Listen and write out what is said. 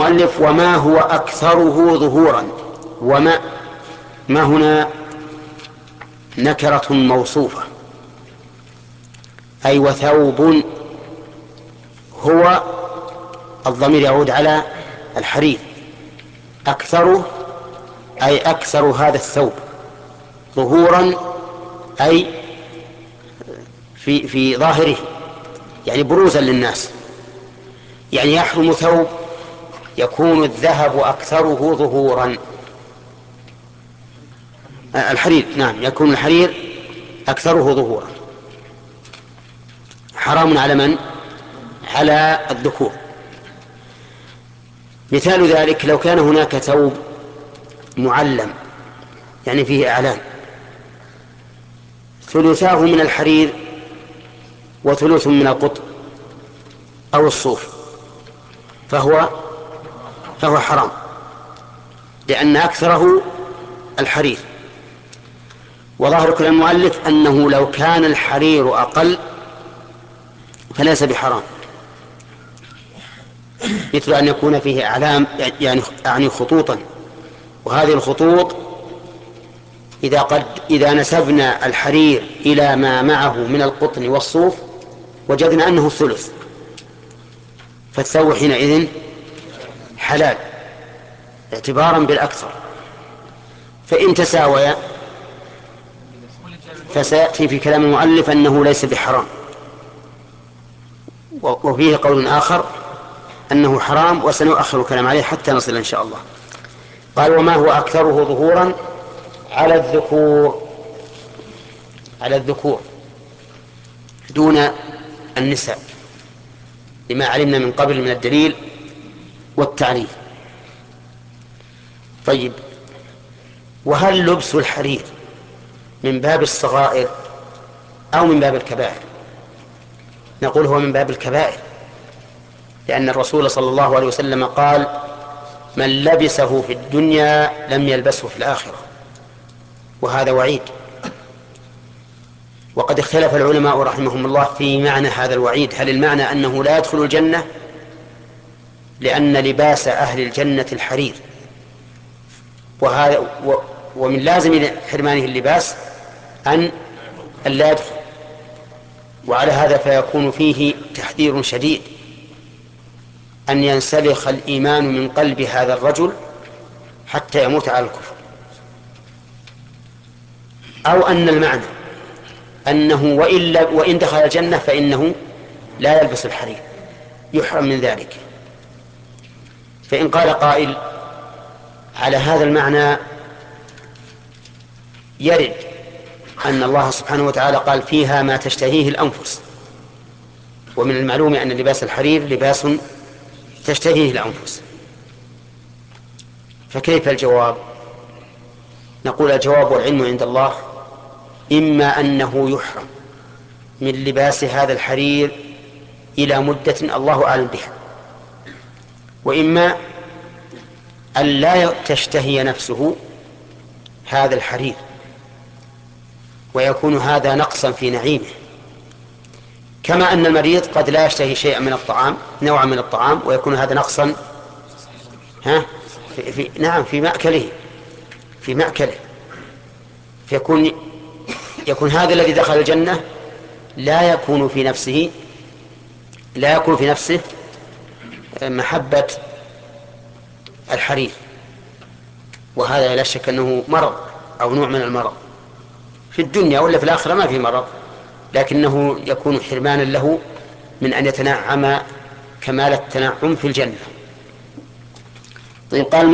المؤلف وما هو أكثره ظهورا. وما ما هنا نكرة موصوفة، أي وثوب. هو الضمير يعود على الحرير. أكثره أي أكثر هذا الثوب ظهورا، أي في ظاهره، يعني بروزا للناس. يعني يحرم ثوب يكون الذهب أكثره ظهورا. الحرير، نعم، يكون الحرير أكثره ظهورا. حرام على من؟ على الذكور. مثال ذلك لو كان هناك ثوب معلم، يعني فيه إعلان، ثلثاه من الحرير وثلث من القطن أو الصوف، فهو حرام، لأن أكثره الحرير. وظاهر كلام المؤلف أنه لو كان الحرير أقل فليس بحرام، مثل أن يكون فيه أعلام، يعني خطوطا، وهذه الخطوط إذا نسبنا الحرير إلى ما معه من القطن والصوف وجدنا أنه الثلث، فالثوب حينئذ حلال اعتبارا بالأكثر. فإن تساويا فسيأتي في كلام المؤلف أنه ليس بحرام، وفيه قول آخر أنه حرام، وسنؤخر الكلام عليه حتى نصل إن شاء الله. قال وما هو أكثره ظهورا على الذكور دون النساء، لما علمنا من قبل من الدليل والتعريف. طيب، وهل لبس الحرير من باب الصغائر أو من باب الكبائر؟ نقول هو من باب الكبائر، لأن الرسول صلى الله عليه وسلم قال من لبسه في الدنيا لم يلبسه في الآخرة، وهذا وعيد. وقد اختلف العلماء رحمهم الله في معنى هذا الوعيد، هل المعنى أنه لا يدخل الجنة لأن لباس أهل الجنة الحرير، ومن لازم حرمانه اللباس أن لا يدخل، وعلى هذا فيكون فيه تحذير شديد أن ينسلخ الإيمان من قلب هذا الرجل حتى يموت على الكفر، أو أن المعنى أنه وإن دخل الجنة فإنه لا يلبس الحرير، يحرم من ذلك. فإن قال قائل على هذا المعنى يرد أن الله سبحانه وتعالى قال فيها ما تشتهيه الأنفس، ومن المعلوم أن لباس الحرير لباس تشتهيه الأنفس، فكيف الجواب؟ نقول الجواب والعلم عند الله، إما أنه يحرم من لباس هذا الحرير إلى مدة الله أعلم بها، وإما أن لا تشتهي نفسه هذا الحرير ويكون هذا نقصا في نعيمه، كما أن المريض قد لا يشتهي شيئا من الطعام، نوعا من الطعام، ويكون هذا نقصا نعم في مأكله يكون هذا الذي دخل الجنة لا يكون في نفسه محبة الحرير، وهذا لا شك أنه مرض أو نوع من المرض في الدنيا، ولا في الآخرة ما في مرض، لكنه يكون حرمانا له من أن يتنعم كمال التنعم في الجنة. طيب، قال